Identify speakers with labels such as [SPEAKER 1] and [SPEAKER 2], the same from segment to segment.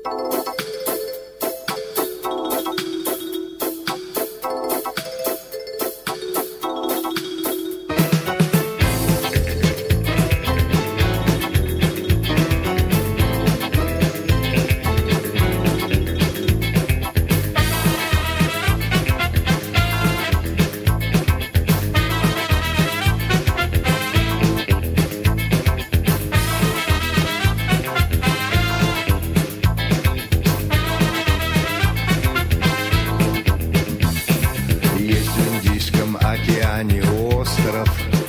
[SPEAKER 1] Остров,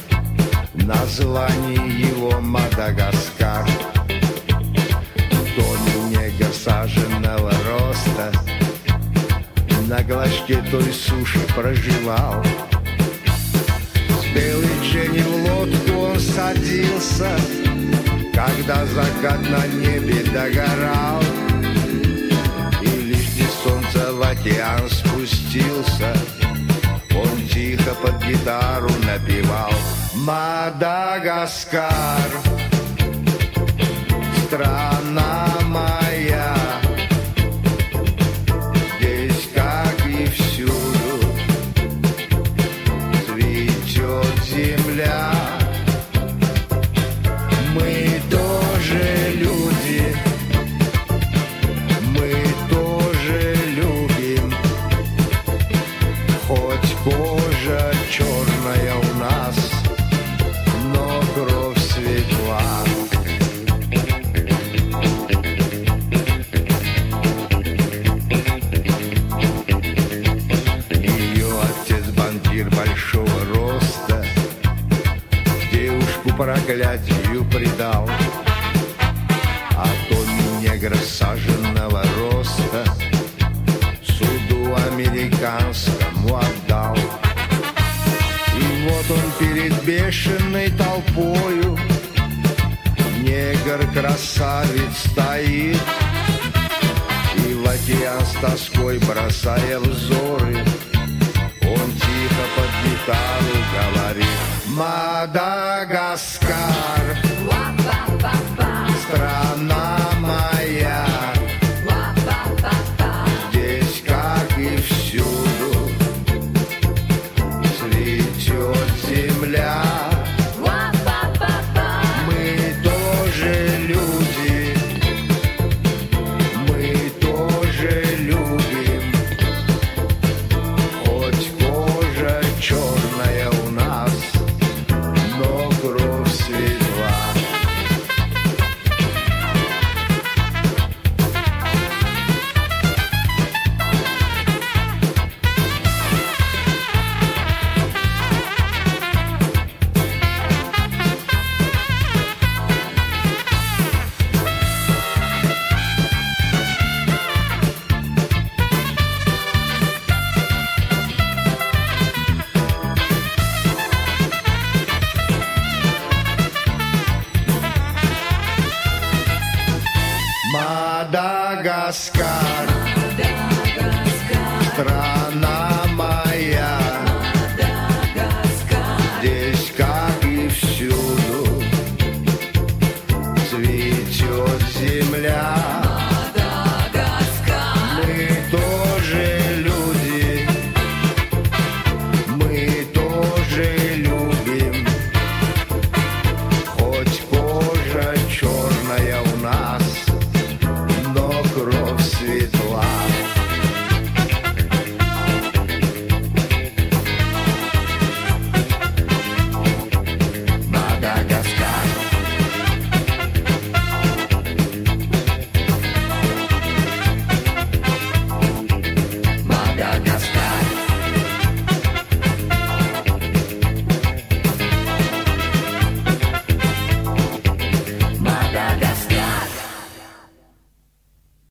[SPEAKER 1] название его Мадагаскар. В доме негр саженного роста на глазке той суши проживал. С белой Дженни в лодку он садился, когда закат на небе догорал. И лишь где солнце в океан спустился, он тихо под гитару напевал: Мадагаскар, страна моя, здесь, как и всюду, цветет земля. Мы тоже люди, мы тоже любим, хоть кожа черная у нас, но кровь светла. Ее отец банкир большого роста девушку проклятию предал, а Томми негра саженного роста суду американскому отдал. И вот он перед бешеной толпою, негр-красавец стоит, и в океан с тоской бросая взоры, он тихо под гитару говорит: Мадагаскар, страна моя, здесь, как и всюду, цветет земля. Мы тоже люди, мы тоже любим, хоть кожа черная у нас, но кровь светла. Мадагаскар.